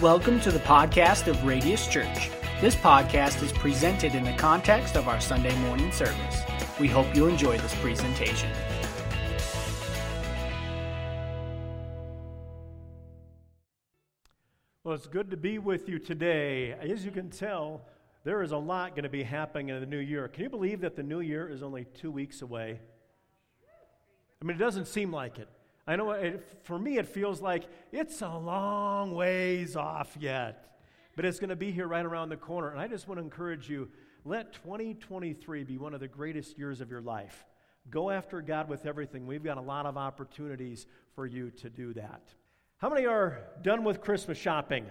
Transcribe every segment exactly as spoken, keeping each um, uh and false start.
Welcome to the podcast of Radius Church. This podcast is presented in the context of our Sunday morning service. We hope you enjoy this presentation. Well, it's good to be with you today. As you can tell, there is a lot going to be happening in the new year. Can you believe that the new year is only two weeks away? I mean, it doesn't seem like it. I know it, for me it feels like it's a long ways off yet, but it's going to be here right around the corner. And I just want to encourage you, let twenty twenty-three be one of the greatest years of your life. Go after God with everything. We've got a lot of opportunities for you to do that. How many are done with Christmas shopping?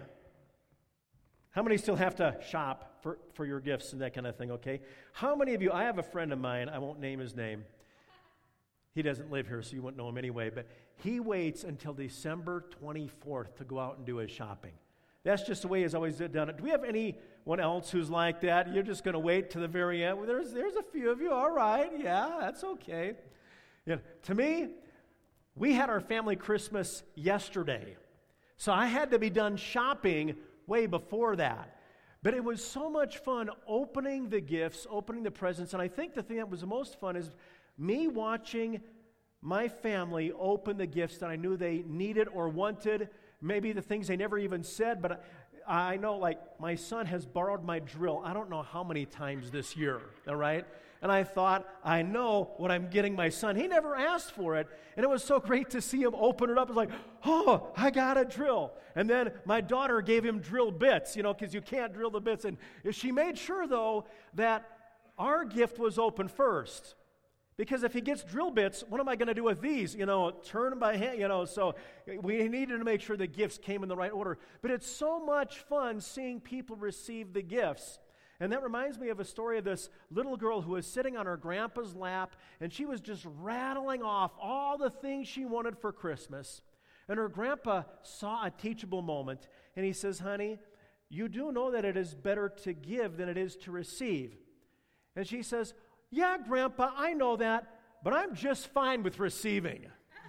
How many still have to shop for, for your gifts and that kind of thing, okay? How many of you, I have a friend of mine, I won't name his name. He doesn't live here, so you wouldn't know him anyway, but he waits until December twenty-fourth to go out and do his shopping. That's just the way he's always done it. Do we have anyone else who's like that? You're just going to wait to the very end? Well, there's, there's a few of you. All right, yeah, that's okay. Yeah. To me, we had our family Christmas yesterday, so I had to be done shopping way before that. But it was so much fun opening the gifts, opening the presents, and I think the thing that was the most fun is me watching my family open the gifts that I knew they needed or wanted, maybe the things they never even said, but I, I know, like, my son has borrowed my drill I don't know how many times this year, all right? And I thought, I know what I'm getting my son. He never asked for it, and it was so great to see him open it up. It's like, oh, I got a drill. And then my daughter gave him drill bits, you know, because you can't drill the bits. And she made sure, though, that our gift was open first. Because if he gets drill bits, what am I going to do with these? You know, turn them by hand, you know. So we needed to make sure the gifts came in the right order. But it's so much fun seeing people receive the gifts. And that reminds me of a story of this little girl who was sitting on her grandpa's lap, and she was just rattling off all the things she wanted for Christmas. And her grandpa saw a teachable moment, and he says, honey, you do know that it is better to give than it is to receive. And she says, yeah, Grandpa, I know that, but I'm just fine with receiving.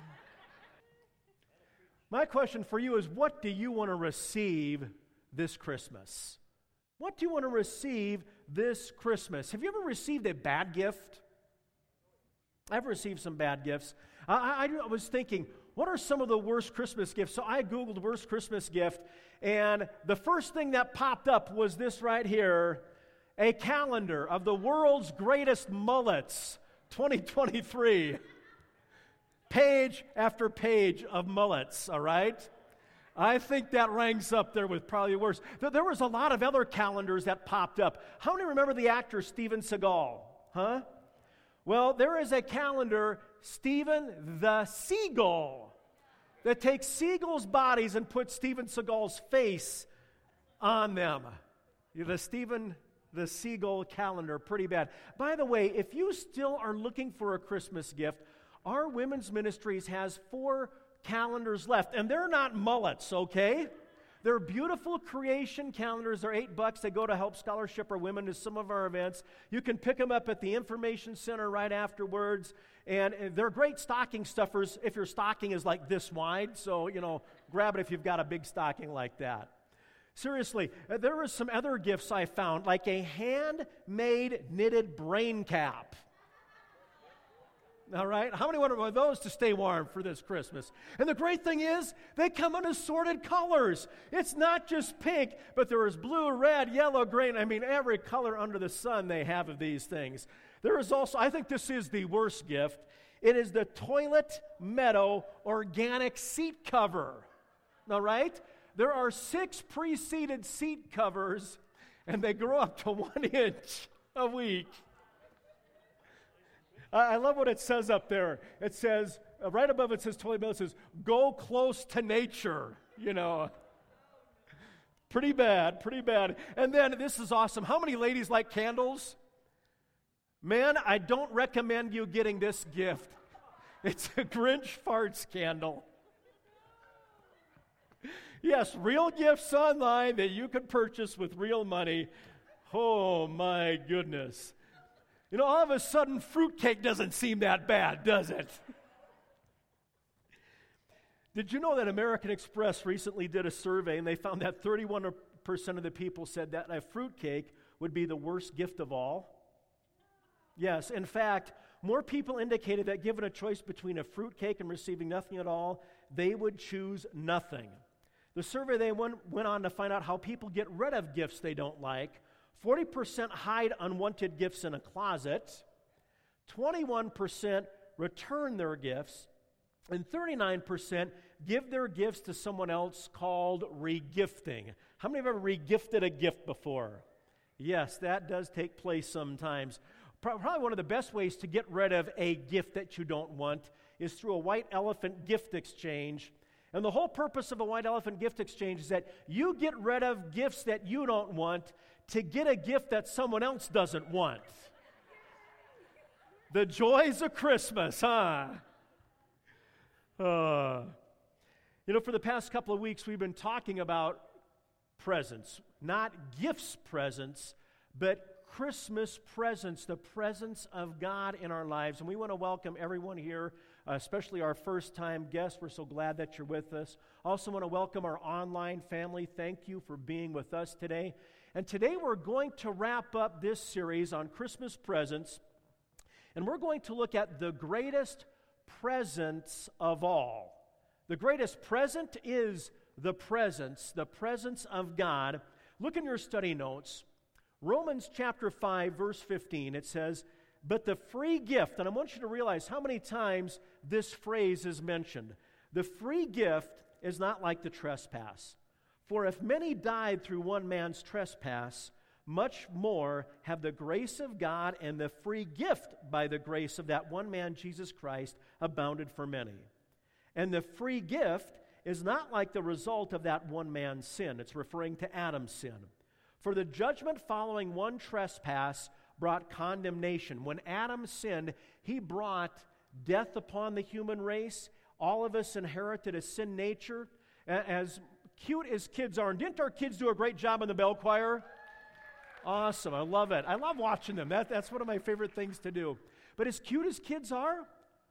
My question for you is, what do you want to receive this Christmas? What do you want to receive this Christmas? Have you ever received a bad gift? I've received some bad gifts. I, I, I was thinking, what are some of the worst Christmas gifts? So I Googled worst Christmas gift, and the first thing that popped up was this right here, a calendar of the world's greatest mullets, twenty twenty-three. Page after page of mullets, all right? I think that ranks up there with probably the worst. There was a lot of other calendars that popped up. How many remember the actor Steven Seagal? Huh? Well, there is a calendar, Steven the Seagull, that takes seagulls' bodies and puts Steven Seagal's face on them. The Steven the Seagull calendar, pretty bad. By the way, if you still are looking for a Christmas gift, our women's ministries has four calendars left, and they're not mullets, okay? They're beautiful creation calendars. They're eight bucks. They go to help scholarship our women to some of our events. You can pick them up at the information center right afterwards, and they're great stocking stuffers if your stocking is like this wide, so, you know, grab it if you've got a big stocking like that. Seriously, there were some other gifts I found, like a handmade knitted brain cap. All right? How many want one of those to stay warm for this Christmas? And the great thing is, they come in assorted colors. It's not just pink, but there is blue, red, yellow, green. I mean, every color under the sun they have of these things. There is also, I think this is the worst gift. It is the Toilet Meadow Organic Seat Cover. All right? There are six pre-seated seat covers, and they grow up to one inch a week. I love what it says up there. It says, uh, right above it says, Toilet Meadow, it says, go close to nature, you know. Pretty bad, pretty bad. And then, this is awesome. How many ladies like candles? Man, I don't recommend you getting this gift. It's a Grinch farts candle. Yes, real gifts online that you can purchase with real money. Oh, my goodness. You know, all of a sudden, fruitcake doesn't seem that bad, does it? Did you know that American Express recently did a survey and they found that thirty-one percent of the people said that a fruitcake would be the worst gift of all? Yes, in fact, more people indicated that given a choice between a fruitcake and receiving nothing at all, they would choose nothing. The survey they went, went on to find out how people get rid of gifts they don't like. forty percent hide unwanted gifts in a closet. twenty-one percent return their gifts. And thirty-nine percent give their gifts to someone else, called regifting. How many have ever regifted a gift before? Yes, that does take place sometimes. Probably one of the best ways to get rid of a gift that you don't want is through a white elephant gift exchange. And the whole purpose of a white elephant gift exchange is that you get rid of gifts that you don't want to get a gift that someone else doesn't want. The joys of Christmas, huh? Uh, you know, for the past couple of weeks, we've been talking about presents. Not gifts presents, but Christmas presents, the presence of God in our lives. And we want to welcome everyone here, uh, especially our first-time guests. We're so glad that you're with us. Also want to welcome our online family. Thank you for being with us today. And today we're going to wrap up this series on Christmas presents, and we're going to look at the greatest presents of all. The greatest present is the presence, the presence of God. Look in your study notes. Romans chapter five, verse fifteen, it says, "But the free gift," and I want you to realize how many times this phrase is mentioned. The free gift is not like the trespass. For if many died through one man's trespass, much more have the grace of God and the free gift by the grace of that one man, Jesus Christ, abounded for many. And the free gift is not like the result of that one man's sin. It's referring to Adam's sin. For the judgment following one trespass brought condemnation. When Adam sinned, he brought death upon the human race. All of us inherited a sin nature. As cute as kids are, and didn't our kids do a great job in the bell choir? Awesome, I love it. I love watching them. That, that's one of my favorite things to do. But as cute as kids are,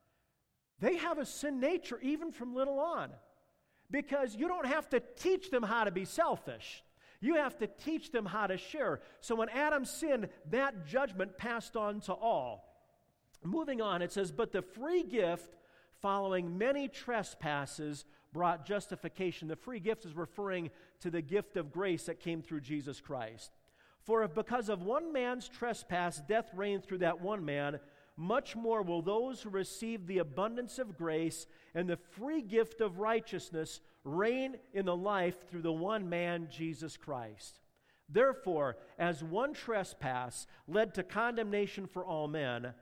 they have a sin nature even from little on. Because you don't have to teach them how to be selfish. You have to teach them how to share. So when Adam sinned, that judgment passed on to all. Moving on, it says, "But the free gift following many trespasses brought justification." The free gift is referring to the gift of grace that came through Jesus Christ. "For if because of one man's trespass death reigned through that one man, much more will those who receive the abundance of grace and the free gift of righteousness reign in the life through the one man, Jesus Christ. Therefore, as one trespass led to condemnation for all men,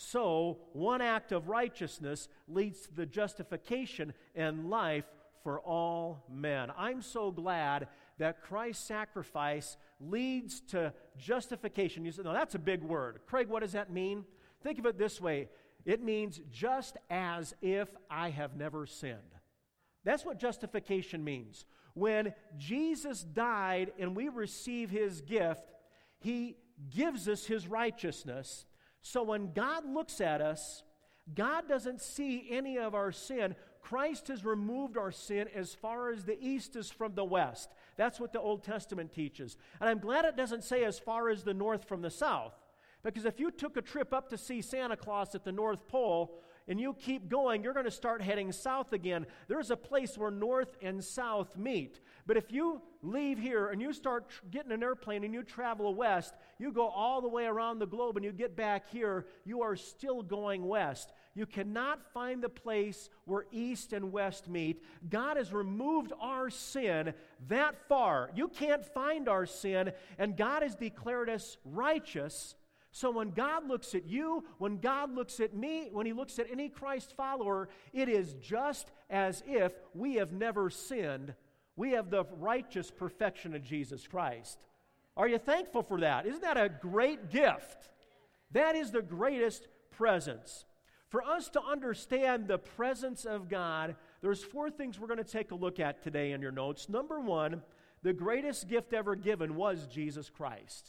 so one act of righteousness leads to the justification and life for all men." I'm so glad that Christ's sacrifice leads to justification. You say, "No, that's a big word. Craig, what does that mean?" Think of it this way. It means just as if I have never sinned. That's what justification means. When Jesus died and we receive His gift, He gives us His righteousness. So when God looks at us, God doesn't see any of our sin. Christ has removed our sin as far as the east is from the west. That's what the Old Testament teaches. And I'm glad it doesn't say as far as the north from the south. Because if you took a trip up to see Santa Claus at the North Pole and you keep going, you're going to start heading south again. There's a place where north and south meet. But if you leave here and you start tr- getting an airplane and you travel west, you go all the way around the globe and you get back here, you are still going west. You cannot find the place where east and west meet. God has removed our sin that far. You can't find our sin, and God has declared us righteous. So when God looks at you, when God looks at me, when He looks at any Christ follower, it is just as if we have never sinned. We have the righteous perfection of Jesus Christ. Are you thankful for that? Isn't that a great gift? That is the greatest presence. For us to understand the presence of God, there's four things we're going to take a look at today in your notes. Number one, the greatest gift ever given was Jesus Christ.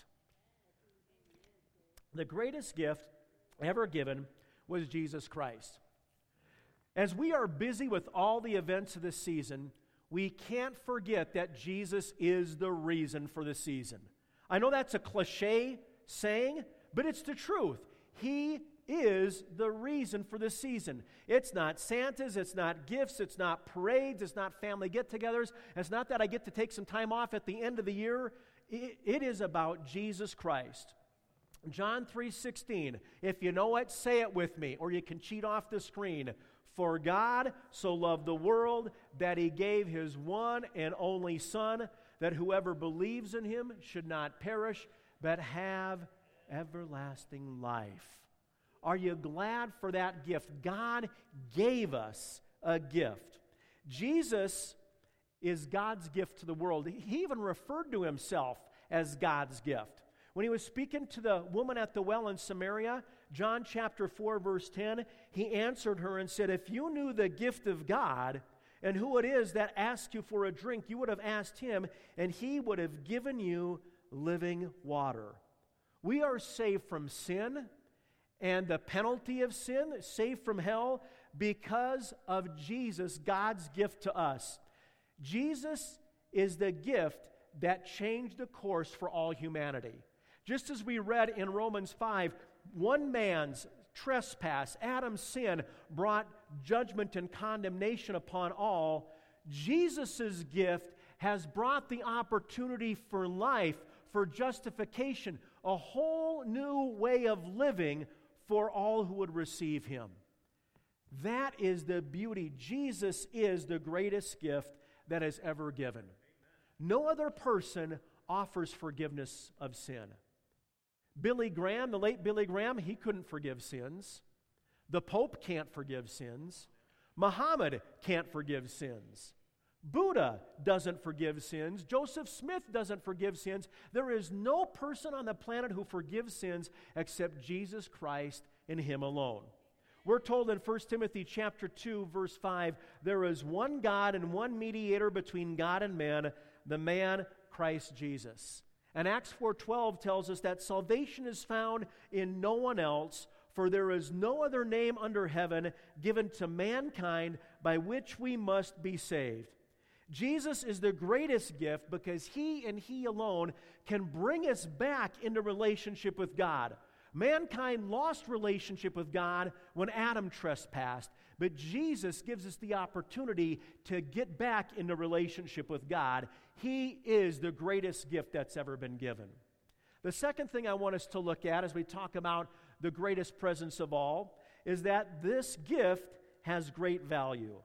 The greatest gift ever given was Jesus Christ. As we are busy with all the events of this season, we can't forget that Jesus is the reason for the season. I know that's a cliche saying, but it's the truth. He is the reason for the season. It's not Santas, it's not gifts, it's not parades, it's not family get-togethers. It's not that I get to take some time off at the end of the year. It, it is about Jesus Christ. John three sixteen, if you know it, say it with me, or you can cheat off the screen. For God so loved the world that He gave His one and only Son, that whoever believes in Him should not perish, but have everlasting life. Are you glad for that gift? God gave us a gift. Jesus is God's gift to the world. He even referred to Himself as God's gift. When He was speaking to the woman at the well in Samaria, John chapter four, verse ten, He answered her and said, if you knew the gift of God and who it is that asks you for a drink, you would have asked Him, and He would have given you living water. We are saved from sin and the penalty of sin, saved from hell, because of Jesus, God's gift to us. Jesus is the gift that changed the course for all humanity. Just as we read in Romans five, one man's trespass, Adam's sin, brought judgment and condemnation upon all. Jesus' gift has brought the opportunity for life, for justification, a whole new way of living for all who would receive Him. That is the beauty. Jesus is the greatest gift that is ever given. No other person offers forgiveness of sin. Billy Graham, the late Billy Graham, he couldn't forgive sins. The Pope can't forgive sins. Muhammad can't forgive sins. Buddha doesn't forgive sins. Joseph Smith doesn't forgive sins. There is no person on the planet who forgives sins except Jesus Christ and Him alone. We're told in First Timothy chapter two, verse five, there is one God and one mediator between God and man, the man Christ Jesus. And Acts four twelve tells us that salvation is found in no one else, for there is no other name under heaven given to mankind by which we must be saved. Jesus is the greatest gift because He and He alone can bring us back into relationship with God. Mankind lost relationship with God when Adam trespassed, but Jesus gives us the opportunity to get back into relationship with God. He is the greatest gift that's ever been given. The second thing I want us to look at as we talk about the greatest presence of all is that this gift has great value.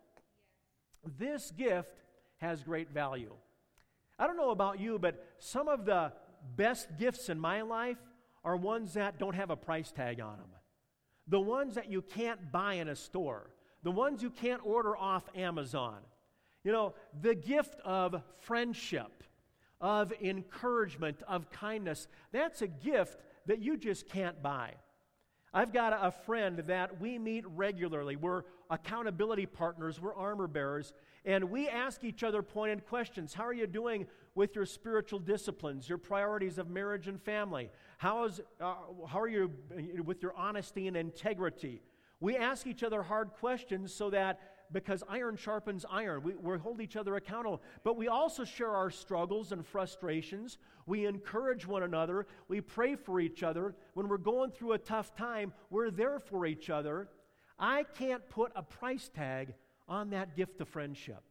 This gift has great value. I don't know about you, but some of the best gifts in my life are ones that don't have a price tag on them. The ones that you can't buy in a store. The ones you can't order off Amazon. You know, the gift of friendship, of encouragement, of kindness, that's a gift that you just can't buy. I've got a friend that we meet regularly. We're accountability partners. We're armor bearers. And we ask each other pointed questions. How are you doing with your spiritual disciplines, your priorities of marriage and family? How is, uh, how are you with your honesty and integrity? We ask each other hard questions so that, because iron sharpens iron, we, we hold each other accountable. But we also share our struggles and frustrations. We encourage one another. We pray for each other. When we're going through a tough time, we're there for each other. I can't put a price tag on that gift of friendship.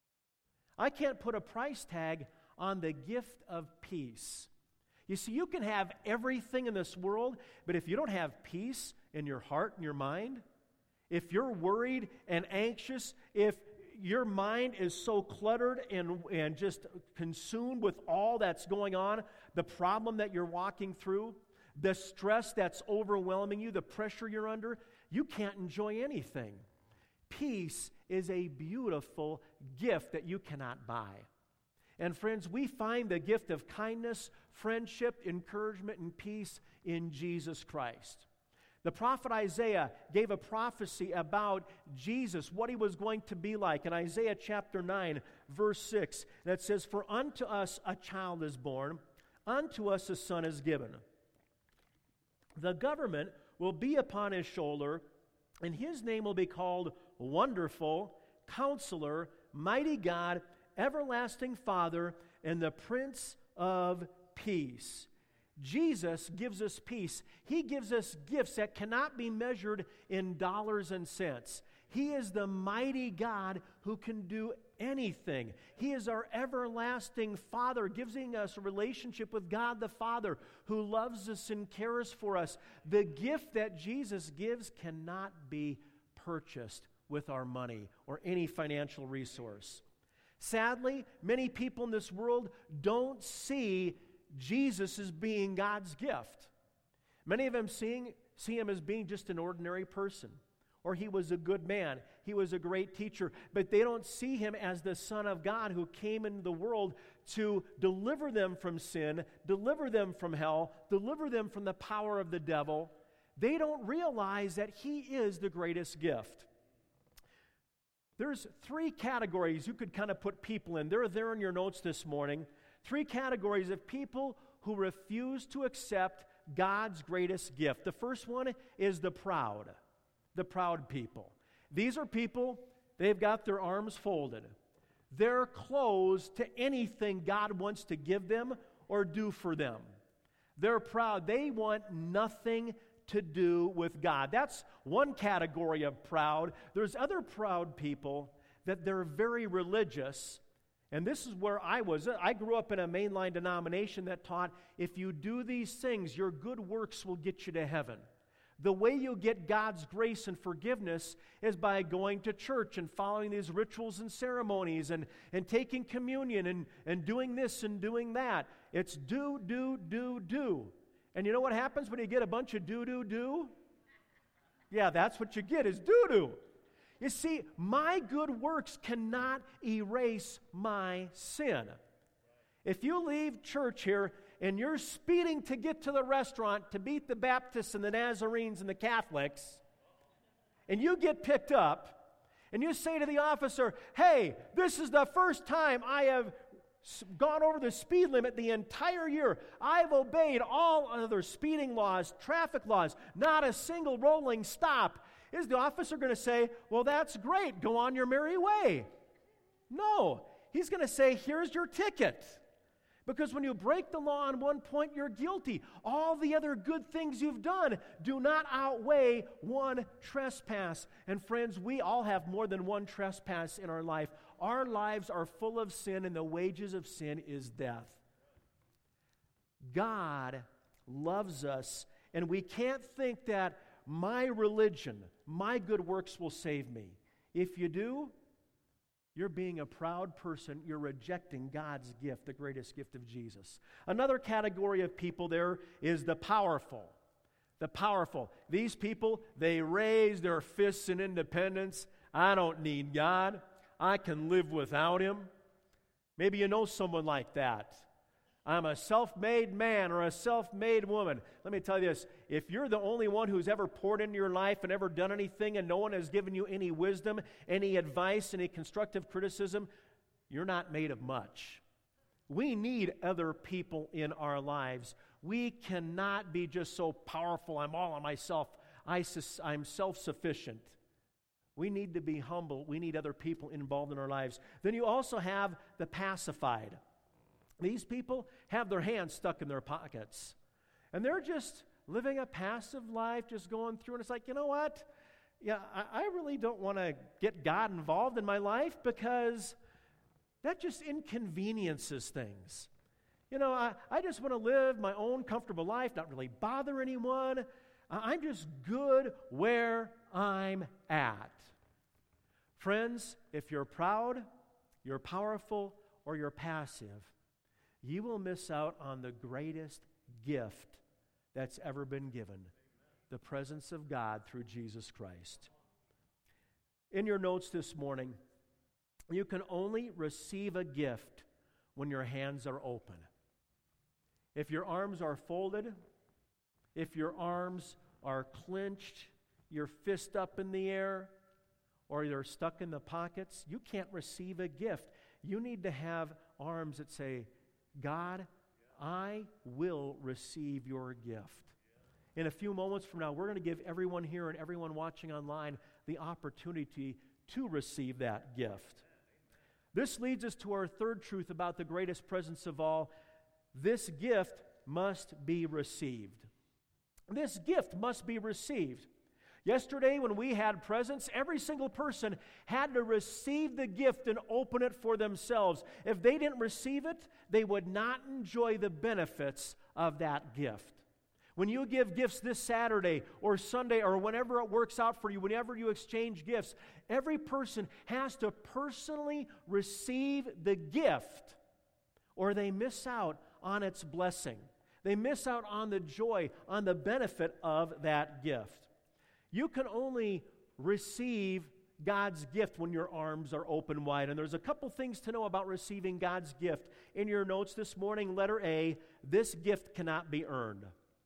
I can't put a price tag on the gift of peace. You see, you can have everything in this world, but if you don't have peace in your heart and your mind, if you're worried and anxious, if your mind is so cluttered and, and just consumed with all that's going on, the problem that you're walking through, the stress that's overwhelming you, the pressure you're under, you can't enjoy anything. Peace is a beautiful gift that you cannot buy. And friends, we find the gift of kindness, friendship, encouragement, and peace in Jesus Christ. The prophet Isaiah gave a prophecy about Jesus, what He was going to be like. In Isaiah chapter nine, verse six, that says, "For unto us a child is born, unto us a son is given. The government will be upon His shoulder, and His name will be called Wonderful, Counselor, Mighty God, Everlasting Father, and the Prince of Peace. Jesus gives us peace. He gives us gifts that cannot be measured in dollars and cents. He is the mighty God who can do anything. He is our everlasting Father, giving us a relationship with God the Father, who loves us and cares for us. The gift that Jesus gives cannot be purchased with our money or any financial resource. Sadly, many people in this world don't see Jesus as being God's gift. Many of them seeing, see him as being just an ordinary person, or he was a good man, he was a great teacher, but they don't see him as the Son of God who came into the world to deliver them from sin, deliver them from hell, deliver them from the power of the devil. They don't realize that he is the greatest gift. There's three categories you could kind of put people in. They're there in your notes this morning. Three categories of people who refuse to accept God's greatest gift. The first one is the proud, the proud people. These are people, they've got their arms folded. They're closed to anything God wants to give them or do for them. They're proud. They want nothing to do with God. That's one category of proud. There's other proud people that they're very religious. And this is where I was. I grew up in a mainline denomination that taught if you do these things, your good works will get you to heaven. The way you get God's grace and forgiveness is by going to church and following these rituals and ceremonies and, and taking communion and, and doing this and doing that. It's do, do, do, do. And you know what happens when you get a bunch of do, do, do? Yeah, that's what you get is do-do. You see, my good works cannot erase my sin. If you leave church here and you're speeding to get to the restaurant to beat the Baptists and the Nazarenes and the Catholics, and you get picked up, and you say to the officer, hey, this is the first time I have gone over the speed limit the entire year. I've obeyed all other speeding laws, traffic laws, not a single rolling stop. Is the officer going to say, well, that's great, go on your merry way? No. He's going to say, here's your ticket. Because when you break the law on one point, you're guilty. All the other good things you've done do not outweigh one trespass. And friends, we all have more than one trespass in our life. Our lives are full of sin, and the wages of sin is death. God loves us, and we can't think that my religion, my good works will save me. If you do, you're being a proud person. You're rejecting God's gift, the greatest gift of Jesus. Another category of people there is the powerful. The powerful. These people, they raise their fists in independence. I don't need God. I can live without Him. Maybe you know someone like that. I'm a self-made man or a self-made woman. Let me tell you this. If you're the only one who's ever poured into your life and ever done anything and no one has given you any wisdom, any advice, any constructive criticism, you're not made of much. We need other people in our lives. We cannot be just so powerful. I'm all on myself. I, I'm self-sufficient. We need to be humble. We need other people involved in our lives. Then you also have the pacified. These people have their hands stuck in their pockets. And they're just living a passive life, just going through. And it's like, you know what? Yeah, I, I really don't want to get God involved in my life because that just inconveniences things. You know, I, I just want to live my own comfortable life, not really bother anyone. I'm just good where I'm at. Friends, if you're proud, you're powerful, or you're passive, you will miss out on the greatest gift that's ever been given, the presence of God through Jesus Christ. In your notes this morning, you can only receive a gift when your hands are open. If your arms are folded, if your arms are clenched, your fist up in the air, or they're stuck in the pockets, you can't receive a gift. You need to have arms that say, God, I will receive your gift. In a few moments from now, we're going to give everyone here and everyone watching online the opportunity to receive that gift. This leads us to our third truth about the greatest presence of all. This gift must be received. This gift must be received. Yesterday, when we had presents, every single person had to receive the gift and open it for themselves. If they didn't receive it, they would not enjoy the benefits of that gift. When you give gifts this Saturday or Sunday or whenever it works out for you, whenever you exchange gifts, every person has to personally receive the gift or they miss out on its blessing. They miss out on the joy, on the benefit of that gift. You can only receive God's gift when your arms are open wide. And there's a couple things to know about receiving God's gift. In your notes this morning, letter A, this gift cannot be earned.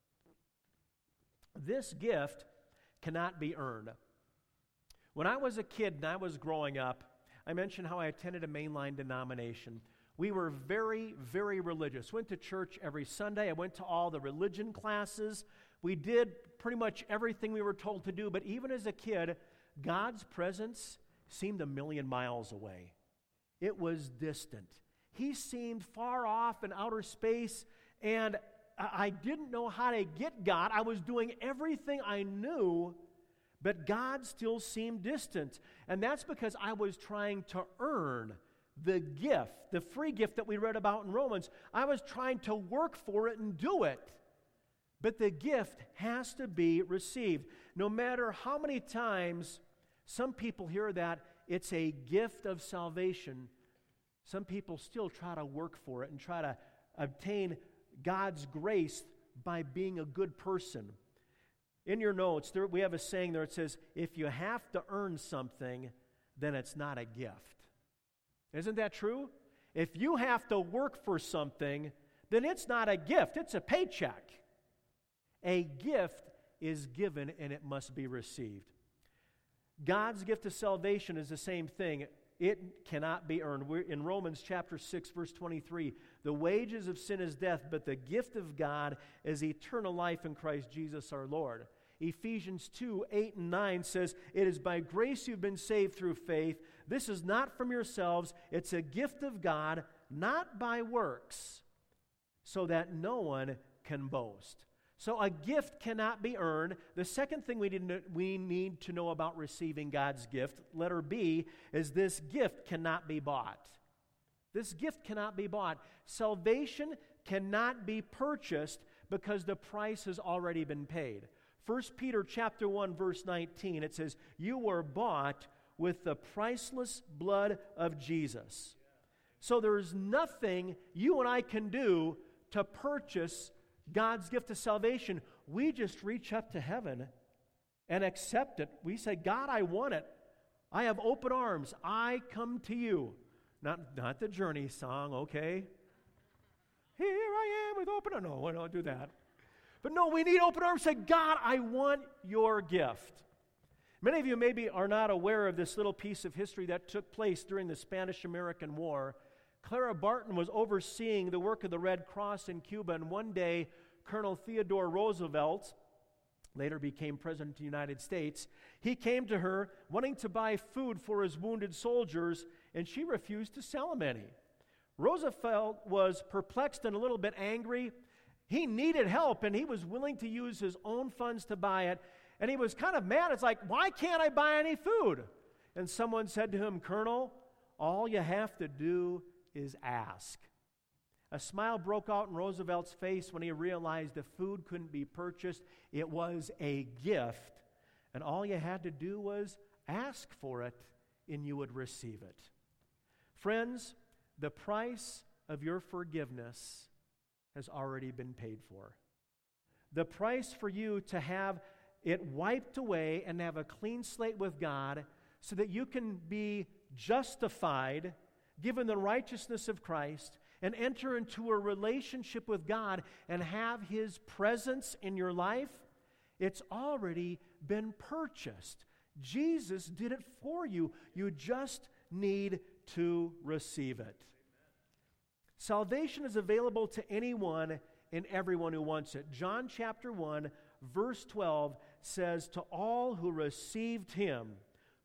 This gift cannot be earned. When I was a kid and I was growing up, I mentioned how I attended a mainline denomination. We were very, very religious. Went to church every Sunday. I went to all the religion classes. We did pretty much everything we were told to do, but even as a kid, God's presence seemed a million miles away. It was distant. He seemed far off in outer space, and I didn't know how to get God. I was doing everything I knew, but God still seemed distant. And that's because I was trying to earn the gift, the free gift that we read about in Romans. I was trying to work for it and do it. But the gift has to be received. No matter how many times some people hear that it's a gift of salvation, some people still try to work for it and try to obtain God's grace by being a good person. In your notes, there, we have a saying there. It says, if you have to earn something, then it's not a gift. Isn't that true? If you have to work for something, then it's not a gift. It's a paycheck. A gift is given and it must be received. God's gift of salvation is the same thing. It cannot be earned. We're in Romans chapter six, verse twenty-three, the wages of sin is death, but the gift of God is eternal life in Christ Jesus our Lord. Ephesians two, eight and nine says, it is by grace you've been saved through faith. This is not from yourselves. It's a gift of God, not by works, so that no one can boast. So a gift cannot be earned. The second thing we, didn't, we need to know about receiving God's gift, letter B, is this gift cannot be bought. This gift cannot be bought. Salvation cannot be purchased because the price has already been paid. First Peter chapter one, verse nineteen, it says, you were bought with the priceless blood of Jesus. So there's nothing you and I can do to purchase God's gift of salvation. We just reach up to heaven and accept it. We say, God, I want it. I have open arms. I come to you. Not, not the Journey song, okay? Here I am with open arms. No, I don't do that. But no, we need open arms. Say, God, I want your gift. Many of you maybe are not aware of this little piece of history that took place during the Spanish-American War. Clara Barton was overseeing the work of the Red Cross in Cuba, and one day, Colonel Theodore Roosevelt, later became President of the United States, he came to her wanting to buy food for his wounded soldiers, and she refused to sell him any. Roosevelt was perplexed and a little bit angry. He needed help, and he was willing to use his own funds to buy it, and he was kind of mad. It's like, why can't I buy any food? And someone said to him, Colonel, all you have to do is ask. A smile broke out in Roosevelt's face when he realized the food couldn't be purchased. It was a gift, and all you had to do was ask for it, and you would receive it. Friends, the price of your forgiveness has already been paid for. The price for you to have it wiped away and have a clean slate with God so that you can be justified, given the righteousness of Christ, and enter into a relationship with God and have His presence in your life, it's already been purchased. Jesus did it for you. You just need to receive it. Salvation is available to anyone and everyone who wants it. John chapter one, verse twelve says, to all who received Him,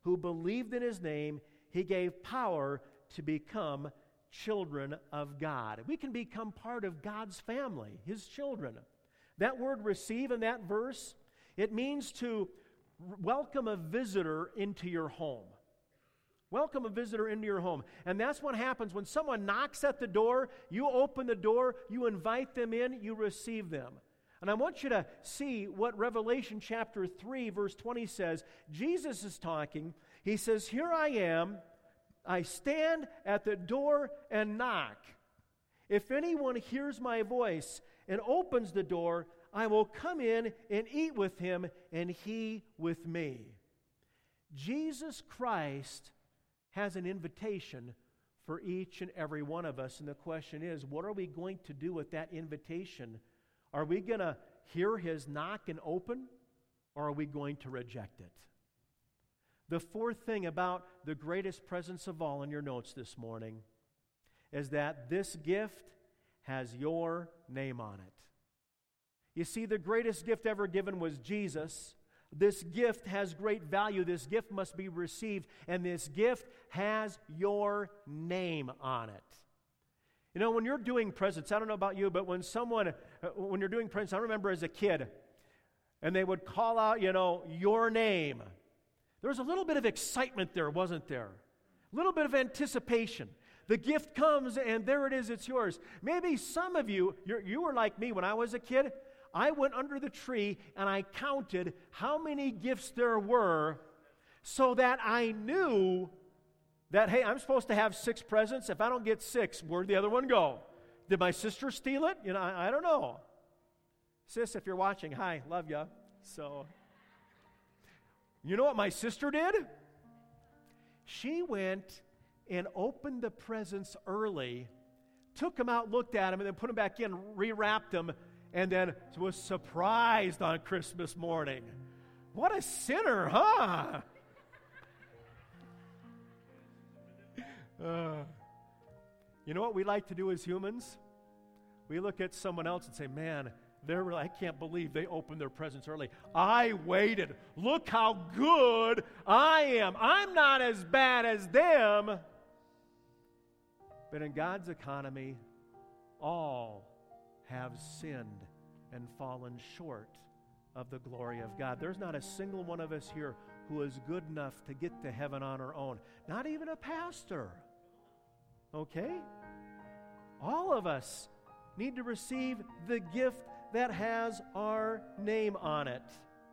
who believed in his name, he gave power to become children of God. We can become part of God's family, his children. That word receive in that verse, it means to welcome a visitor into your home. Welcome a visitor into your home. And that's what happens when someone knocks at the door, you open the door, you invite them in, you receive them. And I want you to see what Revelation chapter three, verse twenty says. Jesus is talking. He says, "Here I am. I stand at the door and knock. If anyone hears my voice and opens the door, I will come in and eat with him and he with me." Jesus Christ has an invitation for each and every one of us. And the question is, what are we going to do with that invitation? Are we going to hear his knock and open, or are we going to reject it? The fourth thing about the greatest presence of all in your notes this morning is that this gift has your name on it. You see, the greatest gift ever given was Jesus. This gift has great value. This gift must be received, and this gift has your name on it. You know, when you're doing presents, I don't know about you, but when someone, when you're doing presents, I remember as a kid, and they would call out, you know, your name. There was a little bit of excitement there, wasn't there? A little bit of anticipation. The gift comes, and there it is, it's yours. Maybe some of you, you're, you were like me when I was a kid. I went under the tree, and I counted how many gifts there were so that I knew that, hey, I'm supposed to have six presents. If I don't get six, where'd the other one go? Did my sister steal it? You know, I, I don't know. Sis, if you're watching, hi, love ya. So, you know what my sister did? She went and opened the presents early, took them out, looked at them, and then put them back in, rewrapped them, and then was surprised on Christmas morning. What a sinner, huh? Uh, you know what we like to do as humans? We look at someone else and say, man, they're really, I can't believe they opened their presents early. I waited. Look how good I am. I'm not as bad as them. But in God's economy, all have sinned and fallen short of the glory of God. There's not a single one of us here who is good enough to get to heaven on our own. Not even a pastor. Okay? All of us need to receive the gift that has our name on it.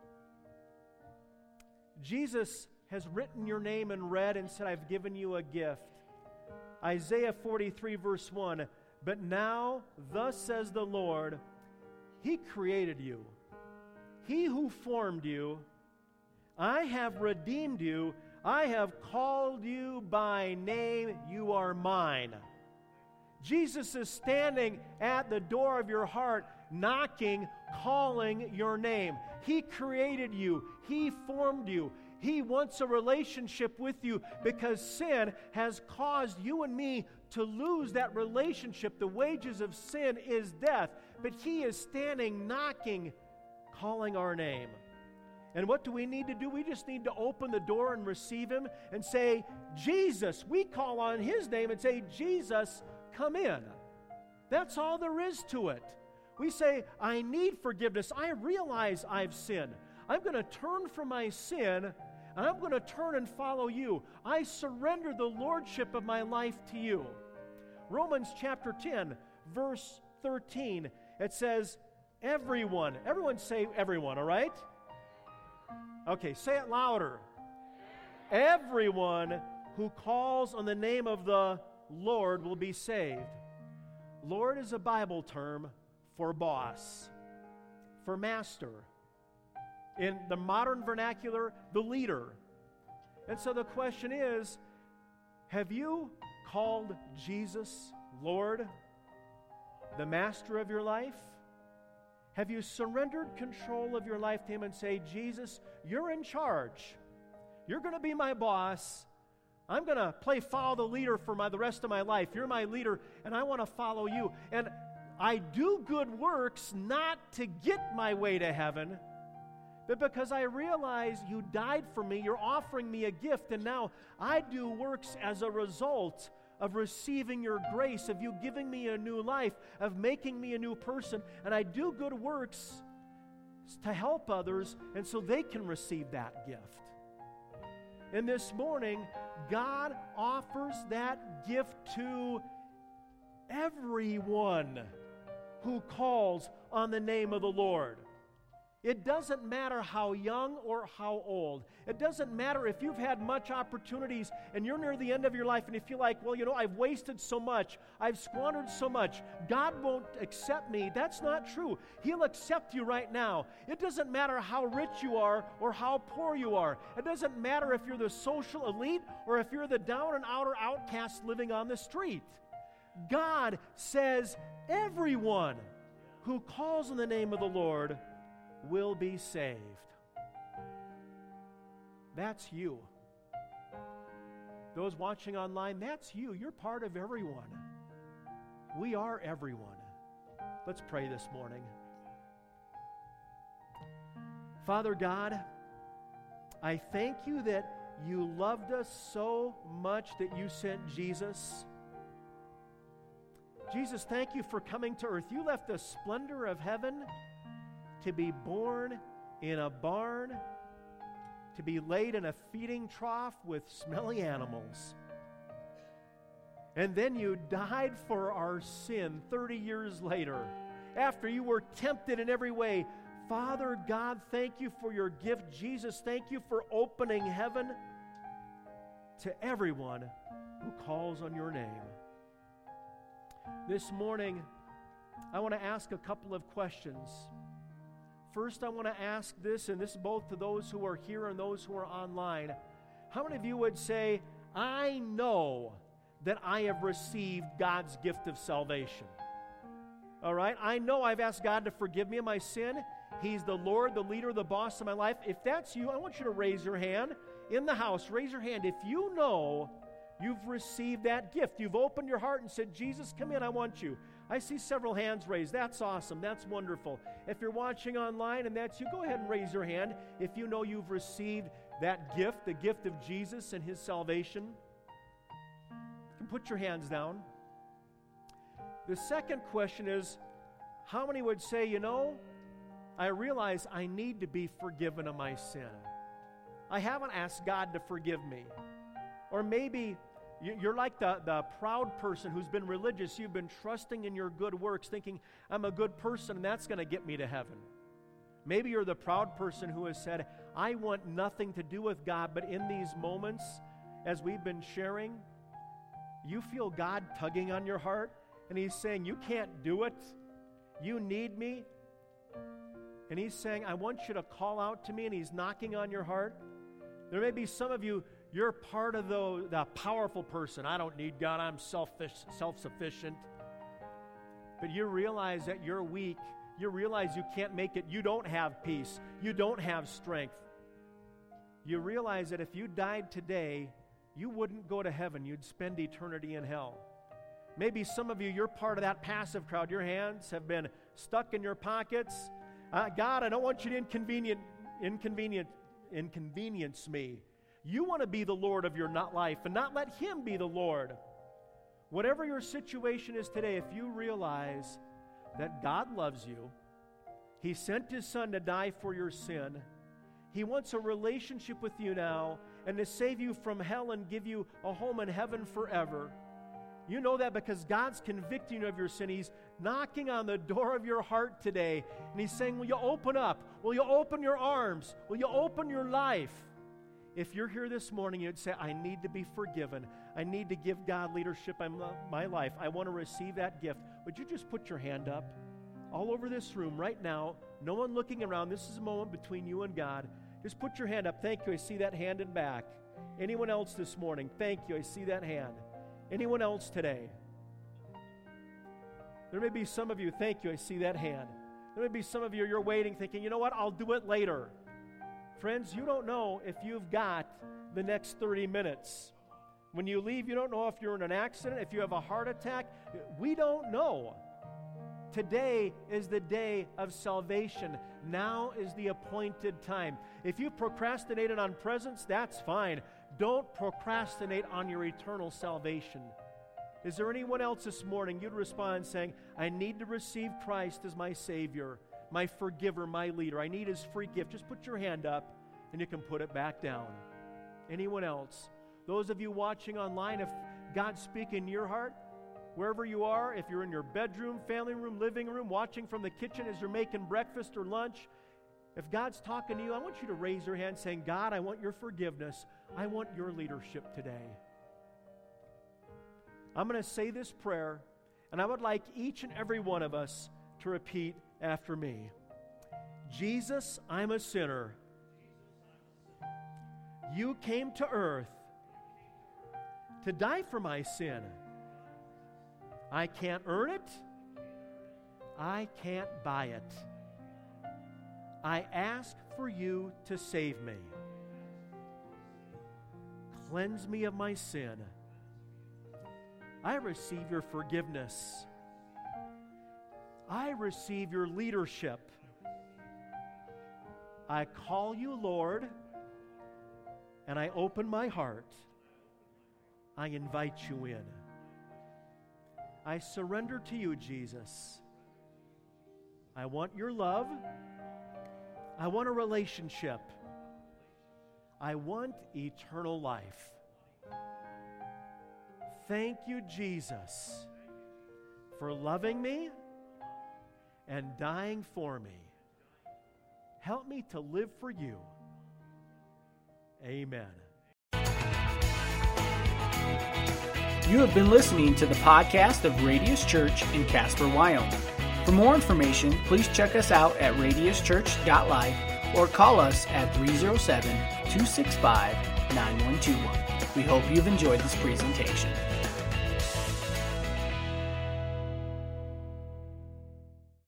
Jesus has written your name in red and said, I've given you a gift. Isaiah forty-three, verse one, but now, thus says the Lord, He created you. He who formed you, I have redeemed you. I have called you by name. You are mine. Jesus is standing at the door of your heart, knocking, calling your name. He created you. He formed you. He wants a relationship with you because sin has caused you and me to lose that relationship. The wages of sin is death. But He is standing, knocking, calling our name. And what do we need to do? We just need to open the door and receive Him and say, Jesus. We call on His name and say, Jesus, come in. That's all there is to it. We say, I need forgiveness. I realize I've sinned. I'm going to turn from my sin, and I'm going to turn and follow You. I surrender the lordship of my life to You. Romans chapter ten, verse thirteen, it says, everyone, everyone say everyone, all right? Okay, say it louder. Everyone who calls on the name of the Lord will be saved. Lord is a Bible term for boss, for master. In the modern vernacular, the leader. And so the question is, have you called Jesus Lord, the master of your life? Have you surrendered control of your life to Him and say, Jesus, You're in charge. You're going to be my boss. I'm going to play follow the leader for my, the rest of my life. You're my leader, and I want to follow You. And I do good works not to get my way to heaven, But because I realize you died for me, you're offering me a gift, and now I do works as a result of receiving your grace, of you giving me a new life, of making me a new person. And I do good works to help others, and so they can receive that gift. And this morning, God offers that gift to everyone who calls on the name of the Lord. It doesn't matter how young or how old. It doesn't matter if you've had much opportunities and you're near the end of your life and you feel like, well, you know, I've wasted so much. I've squandered so much. God won't accept me. That's not true. He'll accept you right now. It doesn't matter how rich you are or how poor you are. It doesn't matter if you're the social elite or if you're the down and outer outcast living on the street. God says everyone who calls on the name of the Lord will be saved. That's you. Those watching online, that's you. You're part of everyone. We are everyone. Let's pray this morning. Father God, I thank you that you loved us so much that you sent Jesus. Jesus, thank you for coming to earth. You left the splendor of heaven to be born in a barn, to be laid in a feeding trough with smelly animals. And then you died for our sin thirty years later, after you were tempted in every way. Father God, thank you for your gift. Jesus, thank you for opening heaven to everyone who calls on your name. This morning, I want to ask a couple of questions. First, I want to ask this, and this is both to those who are here and those who are online. How many of you would say, I know that I have received God's gift of salvation? All right? I know I've asked God to forgive me of my sin. He's the Lord, the leader, the boss of my life. If that's you, I want you to raise your hand. In the house, raise your hand. If you know you've received that gift, you've opened your heart and said, Jesus, come in, I want you. I see several hands raised. That's awesome. That's wonderful. If you're watching online and that's you, go ahead and raise your hand if you know you've received that gift, the gift of Jesus and his salvation. You can put your hands down. The second question is, how many would say, you know, I realize I need to be forgiven of my sin. I haven't asked God to forgive me. Or maybe you're like the, the proud person who's been religious. You've been trusting in your good works, thinking, I'm a good person, and that's going to get me to heaven. Maybe you're the proud person who has said, I want nothing to do with God, but in these moments, as we've been sharing, you feel God tugging on your heart, and he's saying, you can't do it. You need me. And he's saying, I want you to call out to me, and he's knocking on your heart. There may be some of you, you're part of the, the powerful person. I don't need God. I'm selfish, self-sufficient. But you realize that you're weak. You realize you can't make it. You don't have peace. You don't have strength. You realize that if you died today, you wouldn't go to heaven. You'd spend eternity in hell. Maybe some of you, you're part of that passive crowd. Your hands have been stuck in your pockets. Uh, God, I don't want you to inconvenient, inconvenient, inconvenience me. You want to be the Lord of your not life and not let him be the Lord. Whatever your situation is today, if you realize that God loves you, he sent his son to die for your sin, he wants a relationship with you now and to save you from hell and give you a home in heaven forever. You know that because God's convicting you of your sin. He's knocking on the door of your heart today, and he's saying, will you open up? Will you open your arms? Will you open your life? If you're here this morning, you'd say, I need to be forgiven. I need to give God leadership in my life. I want to receive that gift. Would you just put your hand up? All over this room right now, no one looking around. This is a moment between you and God. Just put your hand up. Thank you. I see that hand in back. Anyone else this morning? Thank you. I see that hand. Anyone else today? There may be some of you. Thank you. I see that hand. There may be some of you, you're waiting thinking, you know what? I'll do it later. Friends, you don't know if you've got the next thirty minutes. When you leave, you don't know if you're in an accident, if you have a heart attack. We don't know. Today is the day of salvation. Now is the appointed time. If you procrastinated on presents, that's fine. Don't procrastinate on your eternal salvation. Is there anyone else this morning you'd respond saying, I need to receive Christ as my Savior, my forgiver, my leader. I need His free gift. Just put your hand up and you can put it back down. Anyone else? Those of you watching online, if God's speaking in your heart, wherever you are, if you're in your bedroom, family room, living room, watching from the kitchen as you're making breakfast or lunch, if God's talking to you, I want you to raise your hand saying, God, I want your forgiveness. I want your leadership today. I'm going to say this prayer, and I would like each and every one of us to repeat after me. Jesus, I'm a sinner. You came to earth to die for my sin. I can't earn it. I can't buy it. I ask for you to save me. Cleanse me of my sin. I receive your forgiveness. I receive your leadership. I call you Lord, and I open my heart. I invite you in. I surrender to you, Jesus. I want your love. I want a relationship. I want eternal life. Thank you, Jesus, for loving me and dying for me. Help me to live for you. Amen. You have been listening to the podcast of Radius Church in Casper, Wyoming. For more information, please check us out at radius church dot life or call us at three oh seven, two six five, nine one two one. We hope you've enjoyed this presentation.